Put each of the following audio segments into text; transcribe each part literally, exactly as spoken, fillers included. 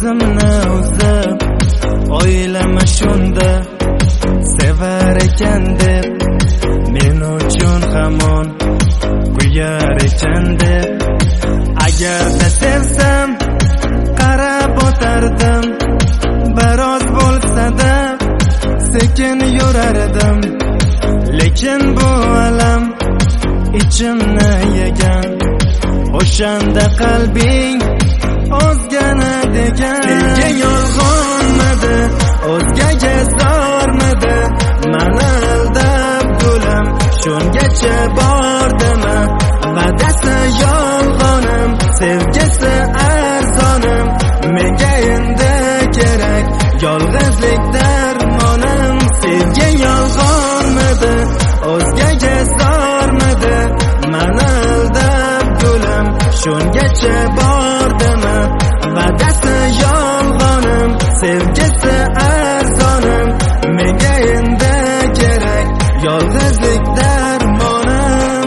ko'zimni uzib, oilama shunda sevar ekan deb, men uchun hamon kuyar ekan deb. Agarda sevsam qarab o'tardim, biroz bo'lsa-da sekin yurardim. Lekin bu alam ichimni yegan, o'shanda qalbing o'zgani degan. Senga yolg'onmidi, o'zgaga zormidi, mani aldab gulim shungacha bordimi? Va'dasi yolg'onim, sevgisi arzonim, menga endi kerak yolg'izlik darmonim. Senga yolg'onmidi, o'zgaga zormidi, mani aldab gulim shungacha bordimi? Va'dasi yolg'onim, sevgisi arzonim, menga endi kerak yolg'izlik darmonim.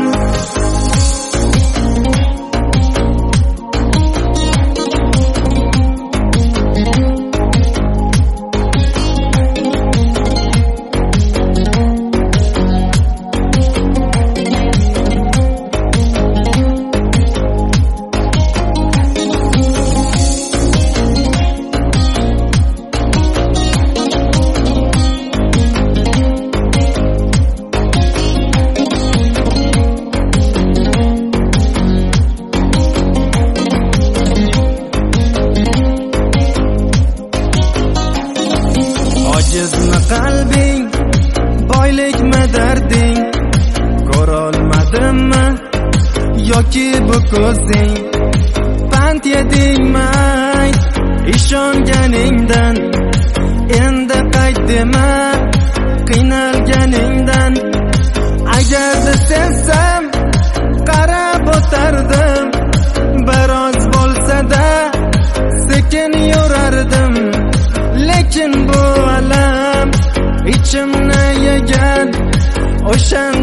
Ojizmi qalbing, boylikmi darding, ko'rolmadimmi yoki bu ko'zing? Pand yedingmi ayt ishonganingdan, endi qaytdima qiynalganingdan. Agarda sevsam qarab o'tardim, biroz bo'lsa-da sekin yurardim. Lekin bu alam ichimni yegan, o'shan